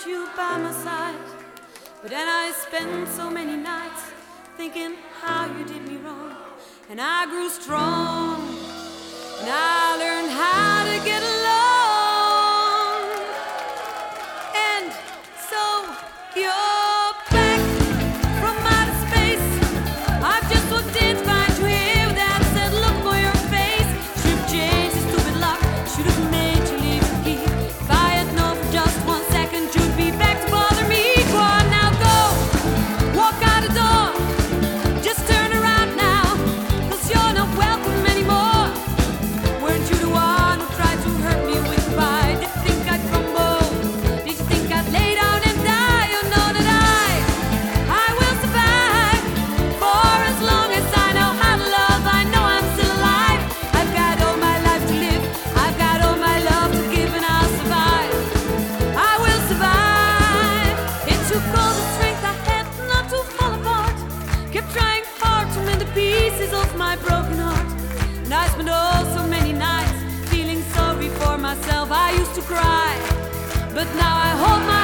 you by my side. But then I spent so many nights thinking how you did me wrong. And I grew strong, and I learned how to get along. And so you're back from outer space. I've just walked in to find you here with that said look for your face. Should've changed the stupid lock, should've made you leave the key. If I had known for just 1 second you'd be back to bother me. Go on now, go, walk out the door. Just turn around now, 'cause you're not welcome anymore. Weren't you the one who tried to hurt me with pride? Did you think I'd crumble? Did you think I'd lay down and die? You know that I will survive. For as long as I know how to love, I know I'm still alive. I've got all my life to live, I've got all my love to give, and I'll survive. I will survive. It took all the strength I had not to fall apart. Kept trying hard to mend the pieces of my broken heart. And I spent oh so many nights feeling sorry for myself. I used to cry, but now I hold my